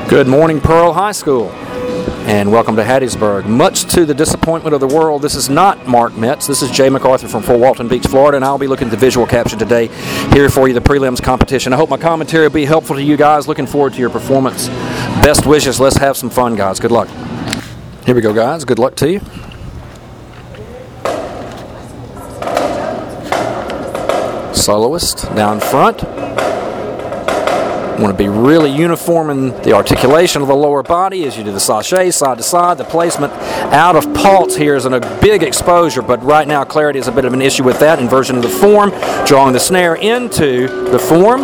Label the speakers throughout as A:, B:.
A: Good morning, Pearl High School, and welcome to Hattiesburg. Much to the disappointment of the world, this is not Mark Metz. This is Jay MacArthur from Fort Walton Beach, Florida, and I'll be looking at the visual caption today here for you, the prelims competition. I hope my commentary will be helpful to you guys. Looking forward to your performance. Best wishes. Let's have some fun, guys. Good luck. Here we go, guys. Good luck to you. Soloist down front. Want to be really uniform in the articulation of the lower body as you do the sachet side to side. The placement out of pulse here is in a big exposure, but right now clarity is a bit of an issue with that. Inversion of the form, drawing the snare into the form.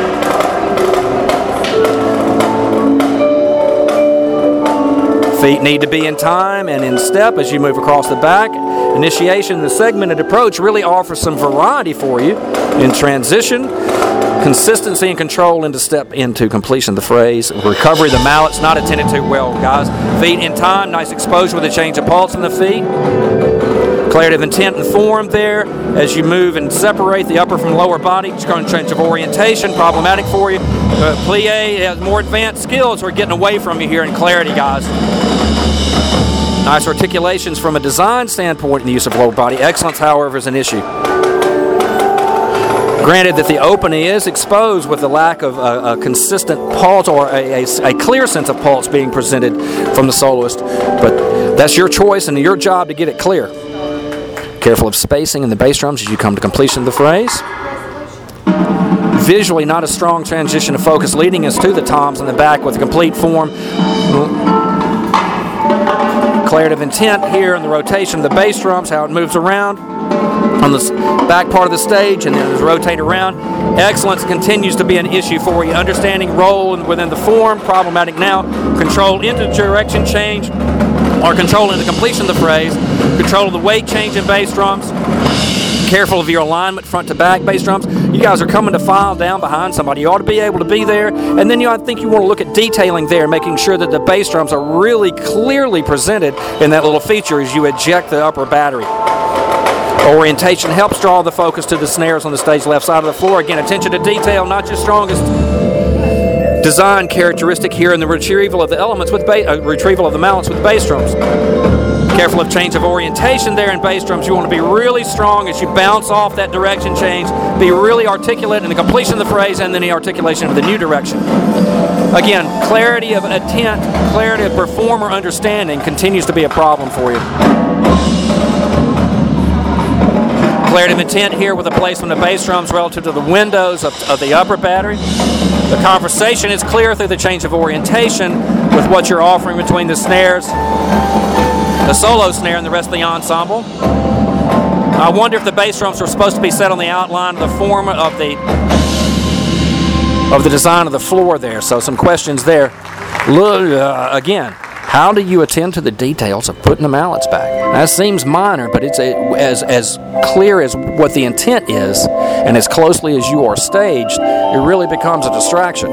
A: Feet need to be in time and in step as you move across the back. Initiation, the segmented approach really offers some variety for you in transition. Consistency and control into step into completion of the phrase. Recovery, the mallet's not attended to well, guys. Feet in time, nice exposure with a change of pulse in the feet. Clarity of intent and form there as you move and separate the upper from lower body. Change of orientation, problematic for you. Plie has more advanced skills. We're getting away from you here in clarity, guys. Nice articulations from a design standpoint in the use of lower body. Excellence, however, is an issue. Granted that the opening is exposed with the lack of a consistent pulse or a clear sense of pulse being presented from the soloist, but that's your choice and your job to get it clear. Careful of spacing in the bass drums as you come to completion of the phrase. Visually, not a strong transition of focus, leading us to the toms in the back with a complete form. Clarity of intent here in the rotation of the bass drums, how it moves around on the back part of the stage and then rotate around. Excellence continues to be an issue for you. Understanding role within the form, problematic now. Control into direction change or control into completion of the phrase. Control of the weight change in bass drums. Careful of your alignment front to back bass drums. You guys are coming to file down behind somebody. You ought to be able to be there. And then I think you want to look at detailing there, making sure that the bass drums are really clearly presented in that little feature as you eject the upper battery. Orientation helps draw the focus to the snares on the stage left side of the floor. Again, attention to detail, not your strongest design characteristic here in the retrieval of the elements with retrieval of the mallets with bass drums. Careful of change of orientation there in bass drums. You want to be really strong as you bounce off that direction change. Be really articulate in the completion of the phrase and then the articulation of the new direction. Again, clarity of intent, clarity of performer understanding continues to be a problem for you. Clarity of intent here with the placement of bass drums relative to the windows of the upper battery. The conversation is clear through the change of orientation with what you're offering between the snares, the solo snare, and the rest of the ensemble. I wonder if the bass drums were supposed to be set on the outline of the form of the design of the floor there. So some questions there. Again, how do you attend to the details of putting the mallets back? That seems minor, but it's as clear as what the intent is, and as closely as you are staged, it really becomes a distraction.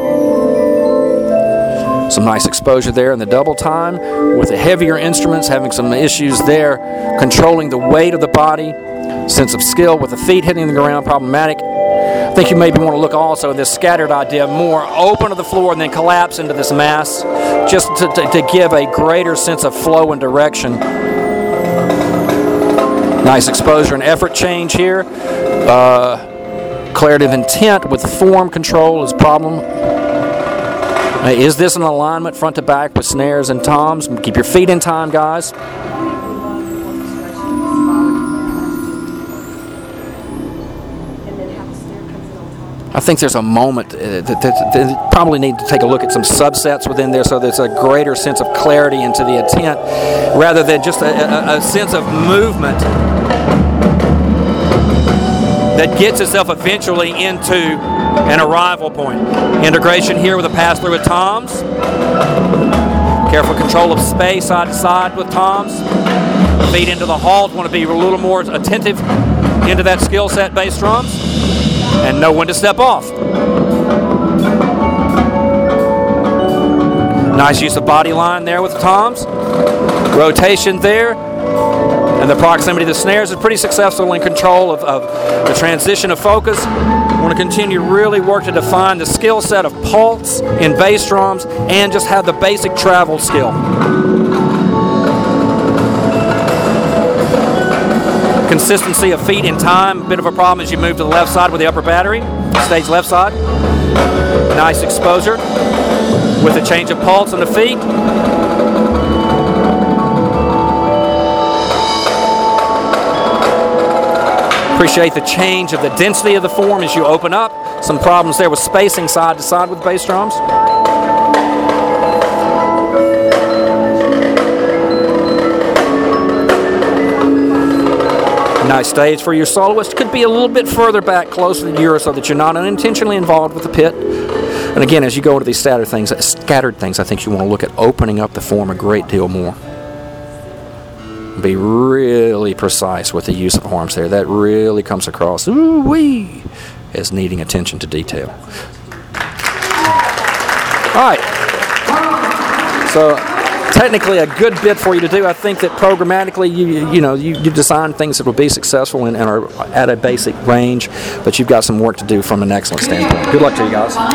A: Some nice exposure there in the double time, with the heavier instruments having some issues there, controlling the weight of the body, sense of skill with the feet hitting the ground, problematic. I think you maybe want to look also at this scattered idea, more open to the floor and then collapse into this mass, just to give a greater sense of flow and direction. Nice exposure and effort change here. Clarity of intent with form control is a problem. Is this an alignment front to back with snares and toms? Keep your feet in time, guys. I think there's a moment that probably need to take a look at some subsets within there so there's a greater sense of clarity into the intent rather than just a sense of movement that gets itself eventually into an arrival point. Integration here with a pass-through with toms. Careful control of space side to side with toms. Feet into the halt. Want to be a little more attentive into that skill set bass drums. And know when to step off. Nice use of body line there with the toms. Rotation there. And the proximity of the snares is pretty successful in control of the transition of focus. want to continue to really work to define the skill set of pulse in bass drums and just have the basic travel skill. Consistency of feet in time, a bit of a problem as you move to the left side with the upper battery, stage left side. Nice exposure with a change of pulse on the feet. Appreciate the change of the density of the form as you open up. Some problems there with spacing side to side with bass drums. Nice stage for your soloist. Could be a little bit further back, closer to you, so that you're not unintentionally involved with the pit. And again, as you go into these scattered things, I think you want to look at opening up the form a great deal more. Be really precise with the use of arms there. That really comes across, ooh-wee, as needing attention to detail. All right. So technically a good bit for you to do. I think that programmatically you design things that will be successful and are at a basic range, but you've got some work to do from an excellence standpoint. Good luck to you guys.